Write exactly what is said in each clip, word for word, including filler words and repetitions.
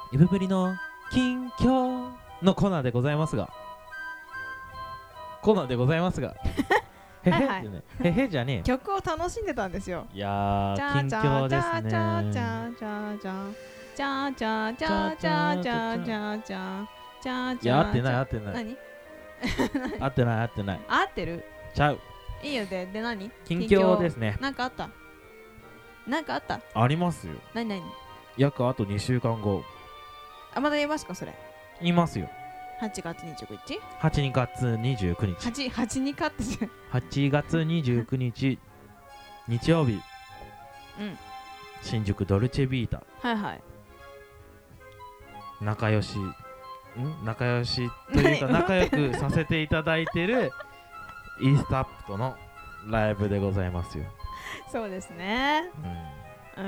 イブプリの近況のコーナーでございますがコーナーでございますがへへってね、へへじゃねえ曲を楽しんでたんですよ。 いやー近況ですね。 じゃじゃじゃじゃじゃじゃじゃじゃじゃじゃじゃじゃじゃ。 いや合ってない合ってない何合ってない合ってない合ってる。 ちゃう。 いいよ。でで何近況ですね。 なんかあった。なんかあった。 ありますよ。 何何約あとにしゅうかんご。 あ、まだ言いますかそれ。 いますよ。 はちがつにじゅうくにちはちがつにじゅうくにちはち、はちにかってはちがつにじゅうくにち日曜日、 うん、 新宿ドルチェビータはいはい。 仲良しん仲良しというか仲良くさせていただいてるイーストアップとのライブでございますよ。 そうですね。うん。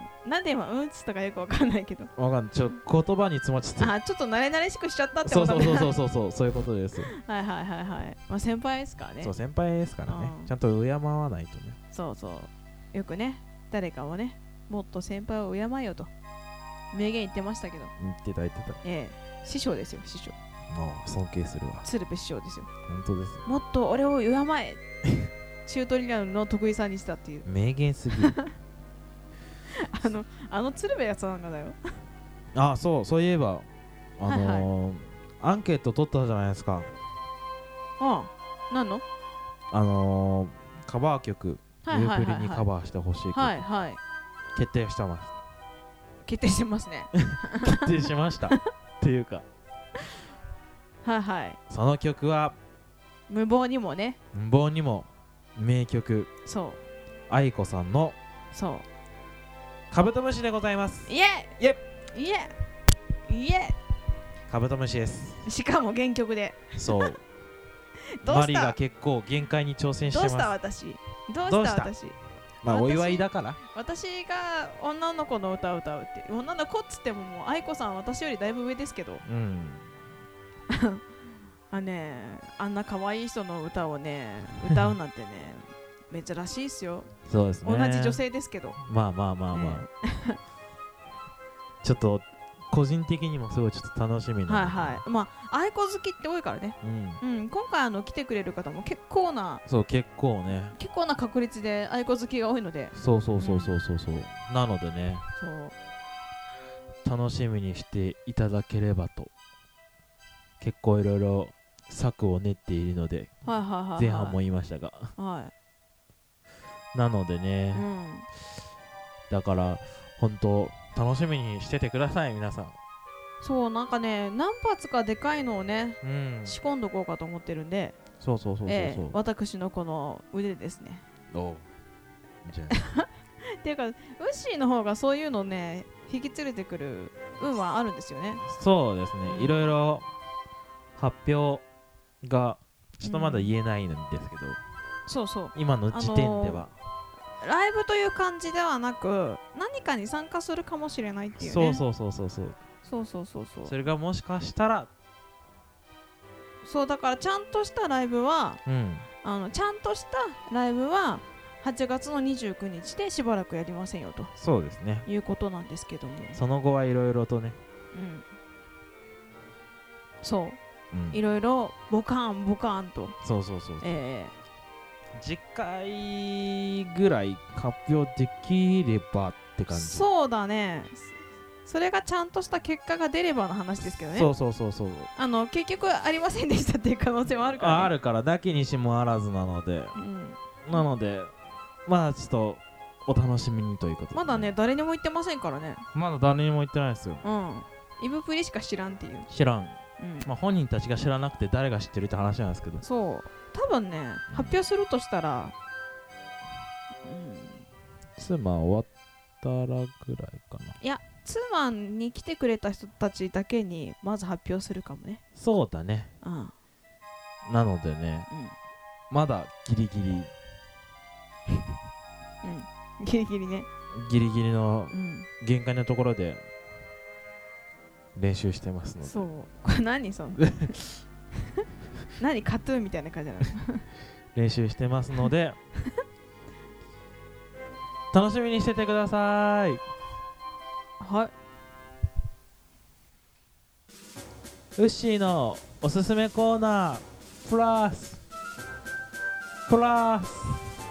なんで今うんつとかよくわかんないけど。 わかんない。ちょ言葉に詰まっちゃって。 あ、ちょっと慣れ慣れしくしちゃったってそうことね。 そうそうそうそうそういうことです。 はいはいはいはい。まあ先輩ですからね。 そう先輩ですからね。 うんちゃんと敬わないとね。 そうそうよくね、誰かをね、もっと先輩を敬えよと名言言ってましたけど、 言ってた言ってた。 ええ、師匠ですよ師匠。 もう尊敬するわ。 鶴瓶師匠ですよ。 本当ですよ。 もっと俺を敬えチュートリアルの得意さんにしたっていう名言すぎる。 あのあの鶴瓶やつなんかだよ。 あ、そうそういえばあのーはいはアンケート取ったじゃないですか。 ああ、何のあのー、カバー曲、 はいはいはいはいユープリにカバーしてほしい曲、 はいはい決定してます。 決定してますね。 決定しましたっていうかはいはい。 その曲は無謀にもね。 無謀にも名曲、 そう愛子さんのそカブトムシでございます。 うイエイエイエイエカブトムシです。 しかも原曲でそうどうしたマリが結構限界に挑戦してどうます。 した私どうどうしたした私私まあお祝いだから私が女の子の歌を歌うって女の子っつってももう愛子さん私よりだいぶ上ですけどうんあねあんな可愛い人の歌をね歌うなんてね珍しいっすよ。 そうですね。 同じ女性ですけどまあまあまあまあ、ちょっと個人的にもすごいちょっと楽しみなはいはいまあ愛子好きって多いからね、 うん、 うん、今回あの来てくれる方も結構なそう結構ね結構な確率で愛子好きが多いのでそうそうそうそうそうそう、なのでねそう楽しみにしていただければと結構いろいろ策を練っているので、 はいはいはい、はい、 前半も言いましたがはいなのでね、 うん、 だから本当楽しみにしててください皆さん。 そうなんかね何発かでかいのをね、 うん、 仕込んどこうかと思ってるんでそうそうそうそうそう、 ええ、私のこの腕ですね。 おじゃっていうかウッシーの方がそういうのね引き連れてくる運はあるんですよね。 そうですね、 うん、 いろいろ発表がちょっとまだ言えないんですけど、うん、 そうそう今の時点では、 あのー、ライブという感じではなく何かに参加するかもしれないっていうね。 そうそうそうそうそうそうそうそうそうそれがもしかしたらそうだからちゃんとしたライブは、 うん、 あのちゃんとしたライブははちがつのにじゅうくにちでしばらくやりませんよとそうですねいうことなんですけども、 その後はいろいろとね、 うん、そう、 うん、 いろいろボカンボカンとそうそうそうそう、 えー、次回ぐらい発表できればって感じ。 そうだねそれがちゃんとした結果が出ればの話ですけどね。 そうそうそうそうあの結局ありませんでしたっていう可能性もあるから、ね、 あ, あるからだけにしもあらずなので、 うん、 なのでまあちょっとお楽しみにということで、 まだね誰にも言ってませんからね。 まだ誰にも言ってないですよ。 うんイブプリしか知らんっていう。 知らん、 うんまあ本人たちが知らなくて誰が知ってるって話なんですけど、 そう多分ね発表するとしたら、うん、 妻終わったらぐらいかな。 いやツーマンに来てくれた人たちだけにまず発表するかもね。 そうだね、 うん、 なのでね、 うん、 まだギリギリうん、ギリギリねギリギリのうん限界のところで練習してますので、 そうこれ何その何カトゥーンみたいな感じなの練習してますので楽しみにしててください。 はいウッシーのおすすめコーナープラスプラス。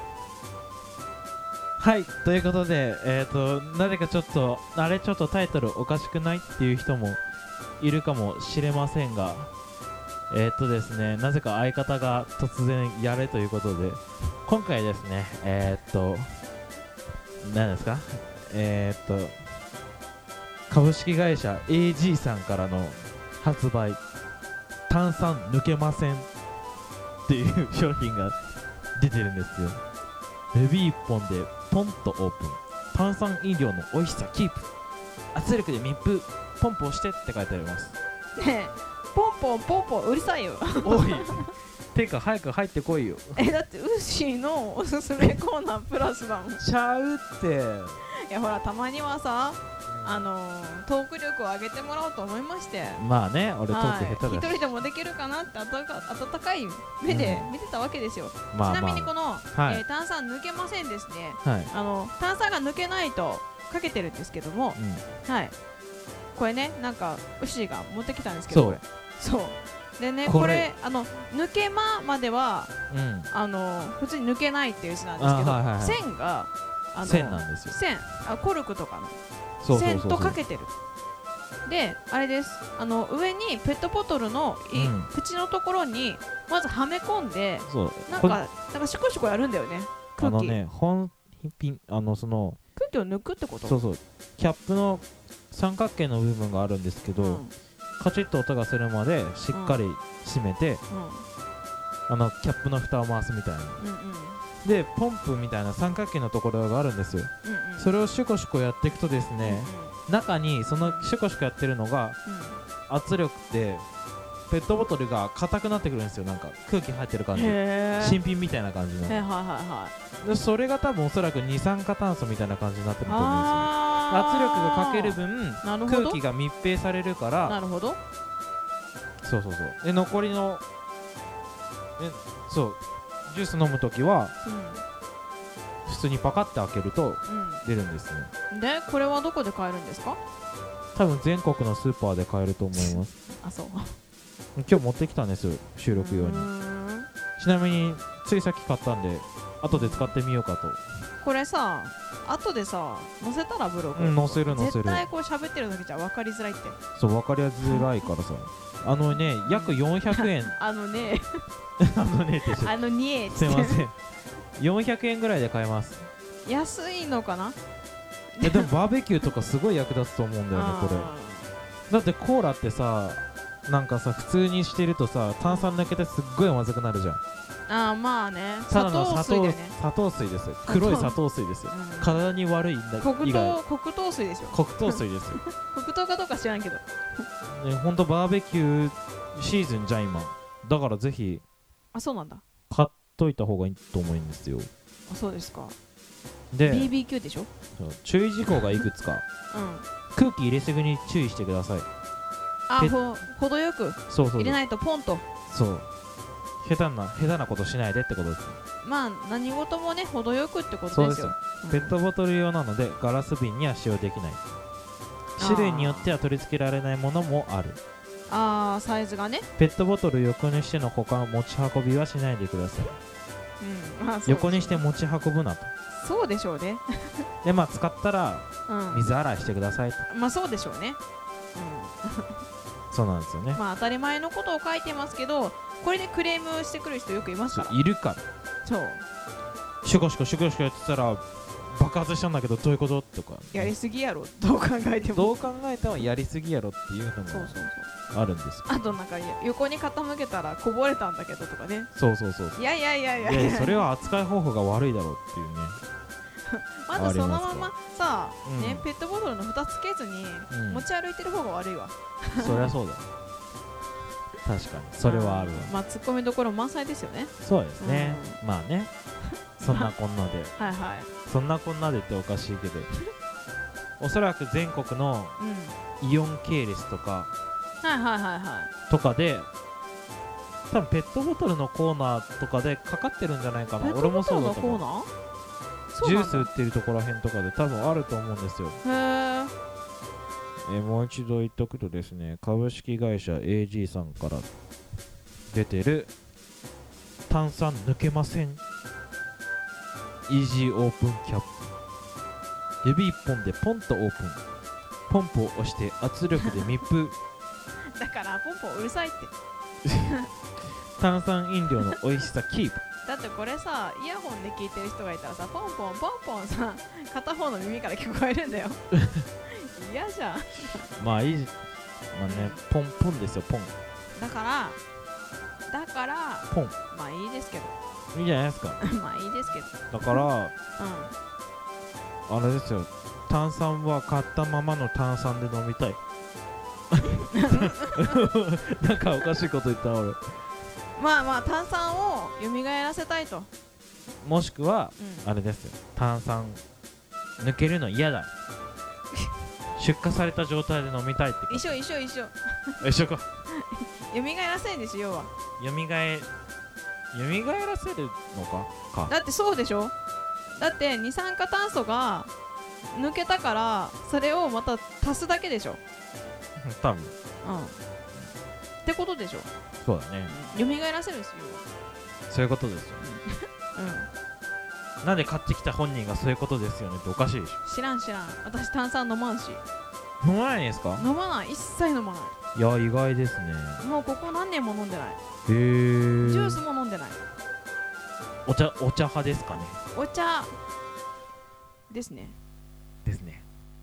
はい、ということで、えっ、ー、となぜかちょっとあれちょっとタイトルおかしくないっていう人もいるかもしれませんが、えっ、ー、とですねなぜか相方が突然やれということで、今回ですねえっ、ー、と何ですかえっ、ー、と株式会社 エージー さんからの発売、炭酸抜けませんっていう商品が出てるんですよ。指一本でポンとオープン、炭酸飲料の美味しさキープ、圧力で密封、ポンプをしてって書いてあります。 ねえ、ポンポンポンポンうるさいよ。 おいてか早く入ってこいよ。 え、だってウッシーのおすすめコーナープラスだもん。 ちゃうって。 いやほら、たまにはさ、あのー、トーク力を上げてもらおうと思いまして。 まあね、俺トーク下手だし、 一人でもできるかなって温か、温かい目で見てたわけですよ、うん、 まあまあ、 ちなみにこの、 はいえー、炭酸抜けませんですね、 はい、 あの炭酸が抜けないとかけてるんですけども、うん、はい、これね、なんかウッシーが持ってきたんですけど、これそうでね、これ、これあの抜けままでは、うん、あの普通に抜けないっていう字なんですけど、はいはいはい、線があの線なんですよ。 線、あ、コルクとかのそうそうそうそう、 線とかけてる。で、あれです、あの上にペットボトルの、うん、口のところにまずはめ込んで、そうなんかなんかシコシコやるんだよね、空気。 あのね、本品、あのその空気を抜くってこと？ そうそう、キャップの三角形の部分があるんですけど、うん、カチッと音がするまでしっかり閉めて、うん、あのキャップの蓋を回すみたいな、うんうん、でポンプみたいな三角形のところがあるんですよ、うんうん、それをシュコシュコやっていくとですね、うんうん、中にそのシュコシュコやってるのが、うん、圧力でペットボトルが硬くなってくるんですよ。なんか空気入ってる感じ、新品みたいな感じの、はいはいはい、でそれが多分おそらく二酸化炭素みたいな感じになってると思うんですよ。圧力がかける分空気が密閉されるから、 なるほど、 そうそうそう、で残りのえそうジュース飲むときは、うん、普通にパカッて開けると出るんですね、 うん、でこれはどこで買えるんですか？ 多分全国のスーパーで買えると思いますあ、そう今日持ってきたんですよ、収録用に。ちなみについさっき買ったんで後で使ってみようかと。 これさ、後でさ載せたらブログ、 うん、載せる載せる。 絶対こう喋ってる時じゃ分かりづらいって。 そう分かりづらいからさあのね、約よんひゃくえんあのねあのねってあのねってすいませんよんひゃくえんぐらいで買えます。 安いのかな。 いやでもバーベキューとかすごい役立つと思うんだよねこれ。だってコーラってさ、なんかさ普通にしてるとさ炭酸抜けてすっごいまずくなるじゃん。 あーまあね、 ただの砂糖、 ね、 砂糖水です。黒い砂糖水ですよ、うん、体に悪いんだ黒糖、黒糖水ですよ。 黒糖水ですよ黒糖かどうか知らんけどね、ほんとバーベキューシーズンじゃん今だからぜひ。 あ、そうなんだ、 買っといた方がいいと思うんですよ。 あ、そうですか。 でビービーキュー でしょ。 注意事項がいくつか、うん、空気入れすぎに注意してください。 あ、ほ程よく入れないとポンと。 そう下手な下手なことしないでってことです。 まあ何事もね程よくってことですよ。 そうです、うん、ペットボトル用なのでガラス瓶には使用できない。種類によっては取り付けられないものもある。 あー、サイズがね。 ペットボトル横にしての保管持ち運びはしないでください、 うん、まあ、 横にして持ち運ぶなと。 そうでしょうねでまあ使ったら水洗いしてくださいと、 うん、まあそうでしょうね、 うん、そうなんですよね。 まあ当たり前のことを書いてますけど、これでクレームしてくる人よくいますから。 いるから。 そうシュコシュコシュコシュコやってたら爆発したんだけどどういうこととか、 やりすぎやろどう考えてもどう考えてもやりすぎやろっていうのもあるんですよ。 あとなんか横に傾けたらこぼれたんだけどとかね。 そうそうそう。 いやいやいやいやいや、 それは扱い方法が悪いだろうっていうねまずそのままさ、うん、ね、ペットボトルの蓋つけずに持ち歩いてる方が悪いわ、 うん、そりゃそうだ確かにそれはあるわ。 まあツッコミどころ満載ですよね。 そうですね、うん、まあねそんなこんなではいはい、 そんなこんなでっておかしいけどおそらく全国のイオン系列とか、 うん、はいはいはいはいとかで多分ペットボトルのコーナーとかでかかってるんじゃないかな。俺もそうだと思う。ジュース売ってるところらへんとかで多分あると思うんですよ。 へー。 えーもう一度言っとくとですね、株式会社 エージー さんから出てる炭酸抜けませんイージーオープンキャップ、指一本でポンとオープン、ポンプを押して圧力で密封だからポンポンうるさいって炭酸飲料の美味しさキープ。 だってこれさ、イヤホンで聞いてる人がいたらさ、ポンポンポンポンさ、片方の耳から聞こえるんだよ嫌じゃんまあいい、まあね、ポンポンですよ、ポンだからだからポンまあいいですけどいいじゃないですかまあいいですけどだからうあれですよ、炭酸は買ったままの炭酸で飲みたいなんかおかしいこと言った俺。 んまあまあ炭酸を蘇らせたいと、 もしくは、 うん、 あれですよ、炭酸抜けるの嫌だ出荷された状態で飲みたいって一緒一緒一緒一緒か蘇らせんですよ要は。 よみがえよみがえらせるのかかだってそうでしょ。だって二酸化炭素が抜けたからそれをまた足すだけでしょ。 多分うんってことでしょ。 そうだね、 蘇らせるんですよ。 そういうことですよ。 うんなんで買ってきた本人がそういうことですよねっておかしいでし知らん知らん。私炭酸飲まんし。 ょ。飲まないんですか？ 飲まない、一切飲まないいや意外ですね。 もうここ何年も飲んでない。 へー。 ジュースも飲んでない。 お茶お茶派ですかね。 お茶ですね。 ですね。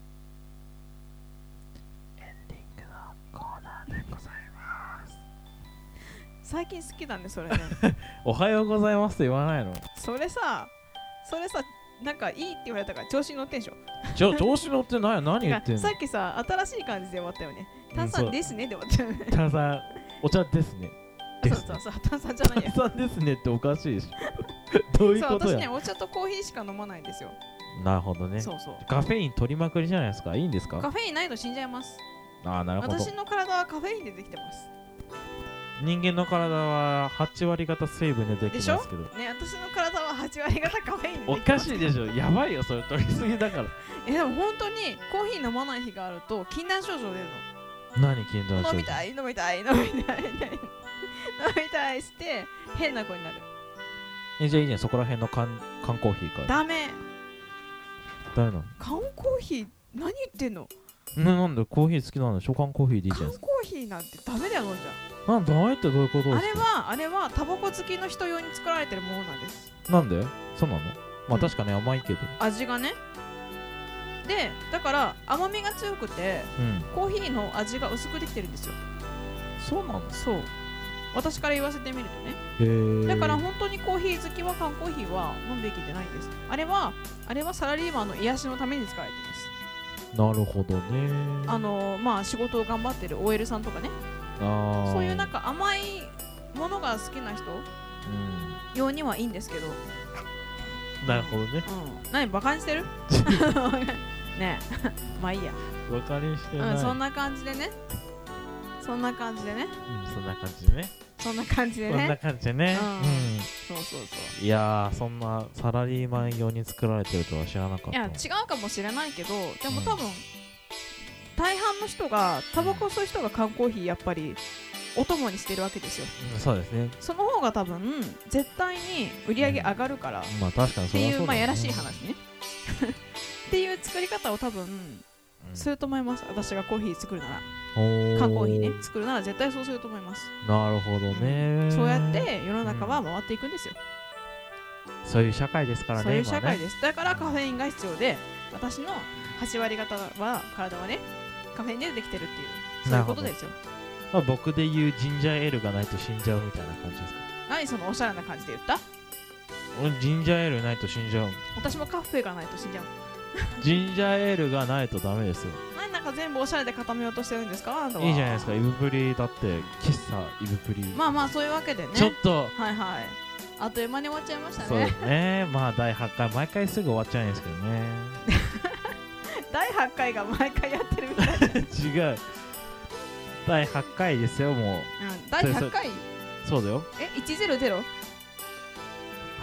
エンディングのコーナーでございます。 最近好きなんでそれねおはようございますと言わないの？ それさそれさなんかいいって言われたから調子に乗ってんでしょ。 ちょ調子乗ってない何言ってんの？ さっきさ新しい感じで終わったよね。炭酸ですねで終わったよね。 炭酸お茶ですね。 そうそうそう炭酸じゃないよ。 炭酸ですねっておかしいでしょ。どういうそうことや。 私ねお茶とコーヒーしか飲まないんですよ。 なるほどね。 そうそうカフェイン取りまくりじゃないですか。いいんですか？ カフェインないと死んじゃいます。 ああなるほど。 私の体はカフェインでできてます。 人間の体ははち割方成分でできますけどね、私の体ははち割方カフェインでおできてますかしいでしょ。やばいよそれ取りすぎだからえでも本当にコーヒー飲まない日があると禁断症状出る何禁断症状？ の。飲みたい飲みたい飲みたい飲みたい飲みたいして変な子になる。 えじゃあいいね、そこら辺の缶缶コーヒーかい。 ダメ。 誰なの？ 缶コーヒー何言ってんの。 ななんでコーヒー好きなんでしょ。缶コーヒーでいいじゃないですか。 缶コーヒーなんてダメだよ飲んじゃなんであえてどういうことう。 ですか？ あれはあれはタバコ好きの人用に作られてるものなんです。 なんでそうなの？まうんあ確かに甘いけど、 味がね。でだから甘みが強くてうんコーヒーの味が薄くできてるんですよ。 そうなの？ そう私から言わせてみるとね。 へー。 だから本当にコーヒー好きは缶コーヒーは飲むべきでないんです。あれはあれはサラリーマンの癒しのために使われています。 なるほどね。 あのー、まあ仕事を頑張ってる オーエル さんとかね、 あーそういうなんか甘いものが好きな人うん用にはいいんですけど、 なるほどね。 うん、何バカにしてるねえまあいいや、 バカにしてない、 うん、そんな感じでねそんな感じでねうん、そんな感じでね。 そんな感じでそんなね感じでね。 うんうんそうそうそういやー、そんなサラリーマン用に作られてるとは知らなかったわ。 いや違うかもしれないけどでも多分、大半の人がタバコ吸う人が缶コーヒーやっぱりお供にしてるわけですよ。 うんそうですね。 その方が多分絶対に売り上げ上がるから、 まあ確かにっていう、 それはそうだね。 まあやらしい話ねっていう作り方を多分うんすると思います。私がコーヒー作るならおー缶コーヒーね作るなら絶対そうすると思います。 なるほどね。 そうやって世の中は回っていくんですよ。 そういう社会ですからね。 そういう社会す。 です。だからカフェインが必要で私のはち割方は体はねカフェインでできてるっていうそういうことですよ。 まあ、僕で言うジンジャーエールがないと死んじゃうみたいな感じですか。 何そのおしゃれな感じで言った。 俺ジンジャーエールないと死んじゃう。 私もカフェがないと死んじゃう。 ジンジャーエールがないとダメですよ。 何なんか全部おしゃれで固めようとしてるんですかあなたは。 いいじゃないですか。イブプリだって喫茶イブプリ。 まあまあそういうわけでね。 ちょっとはいはい。あっという間に終わっちゃいましたね。 そうですね。まあだいはちかい毎回すぐ終わっちゃうんですけどね。 だいはちかいが毎回やってるみたいな。 違う。だいはちかいですよもう。 うん、だいひゃっかいそうだよ。 えいちゼロゼロは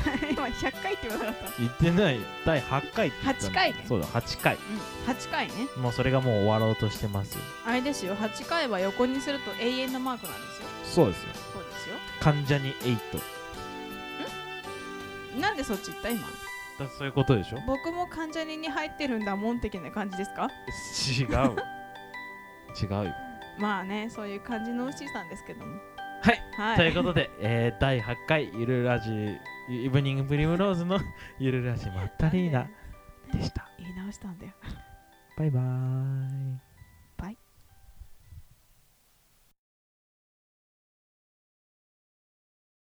今ひゃっかいって言わなかった。 言ってない。だいはちかいって言ったの。 はちかいね。 そうだ、はちかい。 うん、はちかいね。 もうそれがもう終わろうとしてますよ。 あれですよ、はちかいは横にすると永遠のマークなんですよ。 そうですよ。 そうですよ。 関ジャニエイト。 んなんでそっち行った今。 だそういうことでしょ。 僕も関ジャニに入ってるんだもん的な感じですか。 違う違うよ。 まあね、そういう感じの牛さんですけども。 はい、 はい、 ということで、えー、だいはちかいゆるラジイブニングプリムローズのゆるラジまったりーなでした。 言い直したんだよ。 バイバーイ。